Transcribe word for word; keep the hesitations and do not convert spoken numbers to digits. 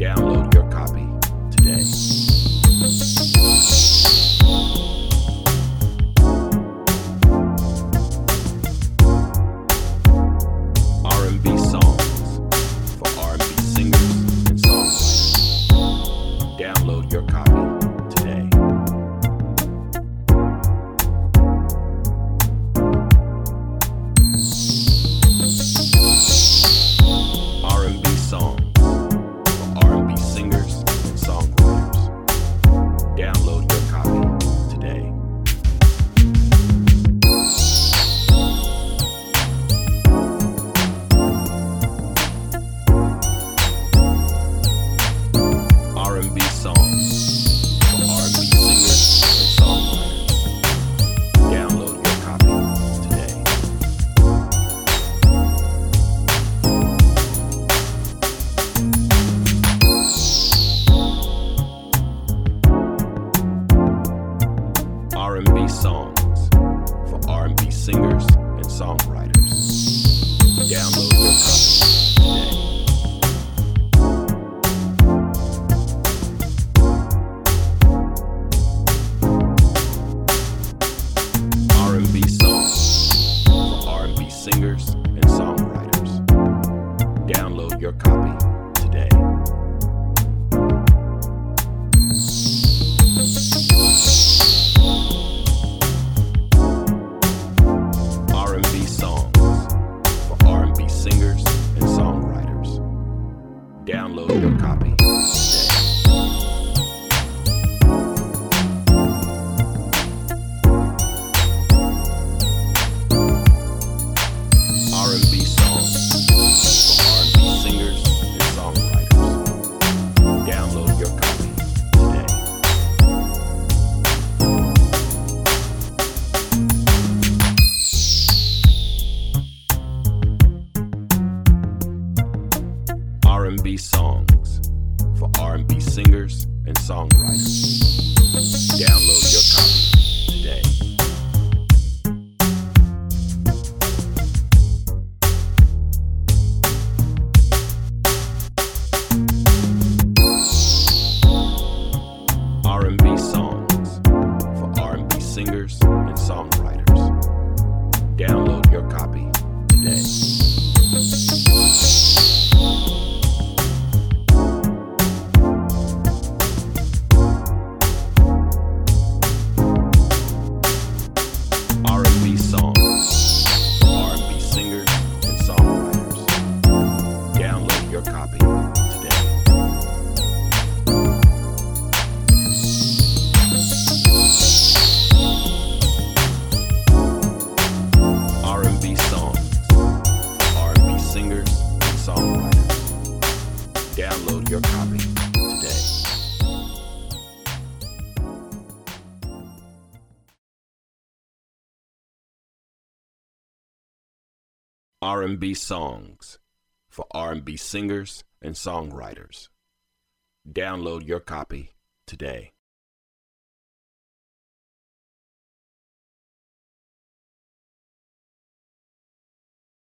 Download your copy today. R and B songs for R and B singers and songwriters. Download your copy today. R and B songs for R and B singers and songwriters. Download your copy today. R and B songs for R and B singers and songwriters. Download your copy today. R and B songs for R and B singers and songwriters. Download your copy today. R and B songs for R and B singers and songwriters. Download your copy today. R and B songs for R and B singers and songwriters. Download your copy today. R and B songs for R and B singers and songwriters. Download your copy today. R and B songs for R and B singers and songwriters. Download your copy today. R and B songs for R and B singers and songwriters. Download your copy today. R and B songs for R and B singers and songwriters. Download your copy today. R and B songs for R and B singers and songwriters. Download your copy today. R and B songs for R and B singers and songwriters. Download your copy today.